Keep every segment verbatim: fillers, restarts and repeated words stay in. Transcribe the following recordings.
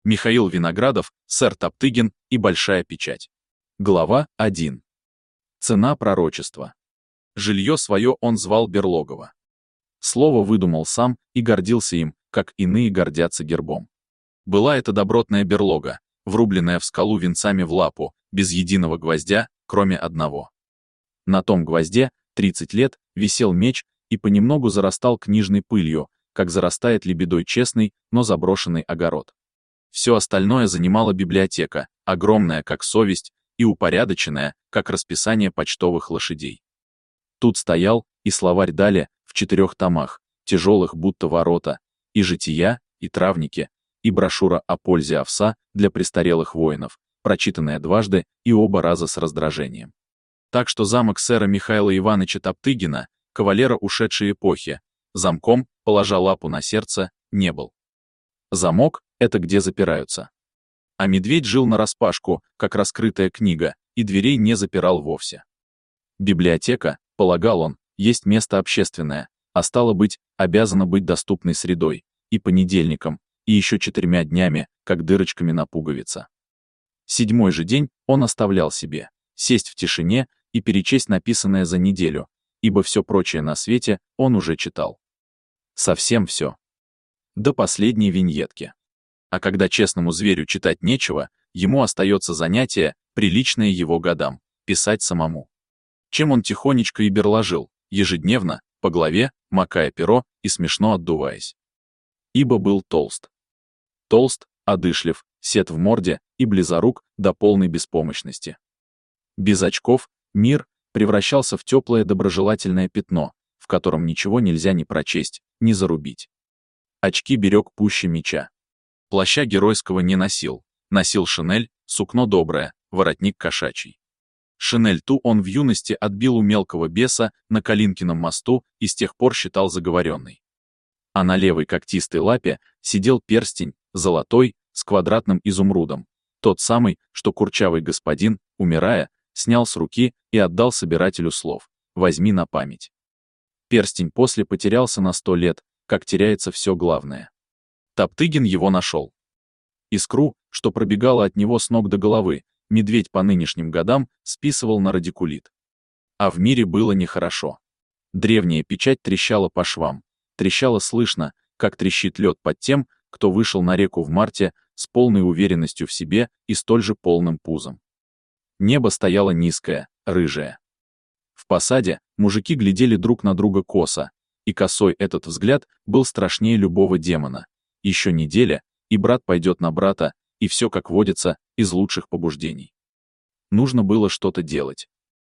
Михаил Виноградов, сэр Топтыгин и большая печать. Глава один. Цена пророчества. Жилье свое он звал Берлогово. Слово выдумал сам и гордился им, как иные гордятся гербом. Была это добротная берлога, врубленная в скалу венцами в лапу, без единого гвоздя, кроме одного. На том гвозде, тридцать лет, висел меч и понемногу зарастал книжной пылью, как зарастает лебедой честный, но заброшенный огород. Все остальное занимала библиотека, огромная, как совесть, и упорядоченная, как расписание почтовых лошадей. Тут стоял и словарь Даля в четырех томах, тяжелых будто ворота, и жития, и травники, и брошюра о пользе овса для престарелых воинов, прочитанная дважды и оба раза с раздражением. Так что замок сэра Михаила Ивановича Топтыгина, кавалера ушедшей эпохи, замком, положа лапу на сердце, не был. Замок — это где запираются. А медведь жил нараспашку, как раскрытая книга, и дверей не запирал вовсе. Библиотека, полагал он, есть место общественное, а стало быть, обязана быть доступной средой, и понедельником, и еще четырьмя днями, как дырочками на пуговица. Седьмой же день он оставлял себе, сесть в тишине и перечесть написанное за неделю, ибо все прочее на свете он уже читал. Совсем все. До последней виньетки. А когда честному зверю читать нечего, ему остается занятие, приличное его годам, писать самому. Чем он тихонечко и берложил, ежедневно, по голове, макая перо и смешно отдуваясь. Ибо был толст. Толст, одышлив, сед в морде и близорук до полной беспомощности. Без очков мир превращался в теплое доброжелательное пятно, в котором ничего нельзя ни прочесть, ни зарубить. Очки берег пуще меча. Плаща геройского не носил, носил шинель, сукно доброе, воротник кошачий. Шинель ту он в юности отбил у мелкого беса на Калинкином мосту и с тех пор считал заговоренной. А на левой когтистой лапе сидел перстень, золотой, с квадратным изумрудом, тот самый, что курчавый господин, умирая, снял с руки и отдал собирателю слов: «Возьми на память». Перстень после потерялся на сто лет, как теряется все главное. Топтыгин его нашел. Искру, что пробегала от него с ног до головы, медведь по нынешним годам списывал на радикулит. А в мире было нехорошо. Древняя печать трещала по швам, трещала слышно, как трещит лед под тем, кто вышел на реку в марте с полной уверенностью в себе и столь же полным пузом. Небо стояло низкое, рыжее. В посаде мужики глядели друг на друга косо, и косой этот взгляд был страшнее любого демона. Еще неделя, и брат пойдет на брата, и все, как водится, из лучших побуждений. Нужно было что-то делать.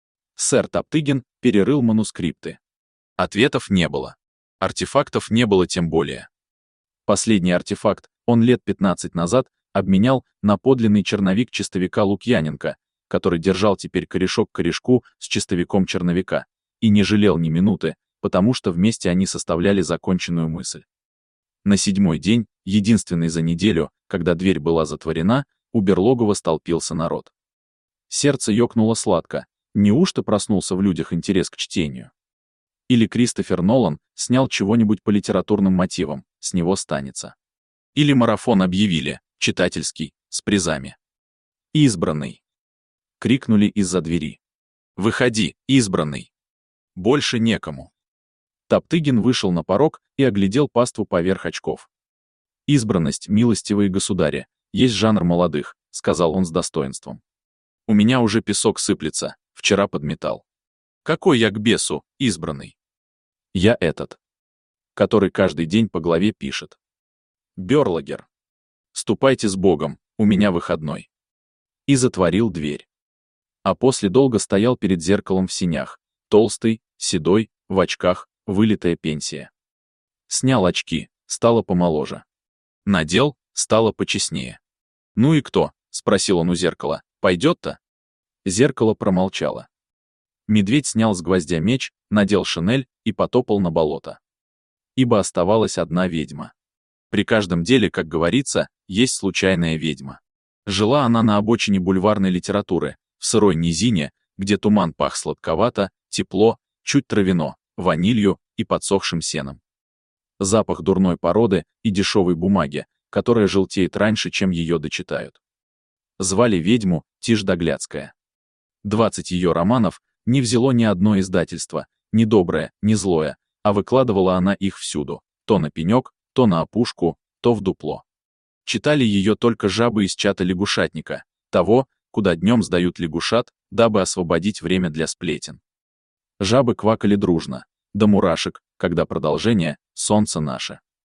Сэр Топтыгин перерыл манускрипты. Ответов не было. Артефактов не было тем более. Последний артефакт он лет пятнадцать назад обменял на подлинный черновик чистовика Лукьяненко, который держал теперь корешок к корешку с чистовиком черновика, и не жалел ни минуты, потому что вместе они составляли законченную мысль. На седьмой день, единственный за неделю, когда дверь была затворена, у Берлогова столпился народ. Сердце ёкнуло сладко. Неужто проснулся в людях интерес к чтению? Или Кристофер Нолан снял чего-нибудь по литературным мотивам, с него станется. Или марафон объявили, читательский, с призами. «Избранный!» — крикнули из-за двери. «Выходи, избранный!» Больше некому. Топтыгин вышел на порог и оглядел паству поверх очков. «Избранность, милостивые государи, есть жанр молодых», — сказал он с достоинством. «У меня уже песок сыплется, вчера подметал. Какой я к бесу, избранный? Я этот, который каждый день по главе пишет. Берлогер. Ступайте с Богом, у меня выходной». И затворил дверь. А после долго стоял перед зеркалом в синях, толстый, седой, в очках, вылитая пенсия. Снял очки, стало помоложе. Надел, стало почестнее. «Ну и кто?» — спросил он у зеркала. «Пойдет-то?» Зеркало промолчало. Медведь снял с гвоздя меч, надел шинель и потопал на болото. Ибо оставалась одна ведьма. При каждом деле, как говорится, есть случайная ведьма. Жила она на обочине бульварной литературы, в сырой низине, где туман пах сладковато, тепло, чуть травяно, ванилью и подсохшим сеном. Запах дурной породы и дешевой бумаги, которая желтеет раньше, чем ее дочитают. Звали ведьму Тишь Доглядская. Двадцать ее романов не взяло ни одно издательство, ни доброе, ни злое, а выкладывала она их всюду, то на пенек, то на опушку, то в дупло. Читали ее только жабы из чата лягушатника, того, куда днем сдают лягушат, дабы освободить время для сплетен. Жабы квакали дружно, до мурашек, когда продолжение «Солнце наше».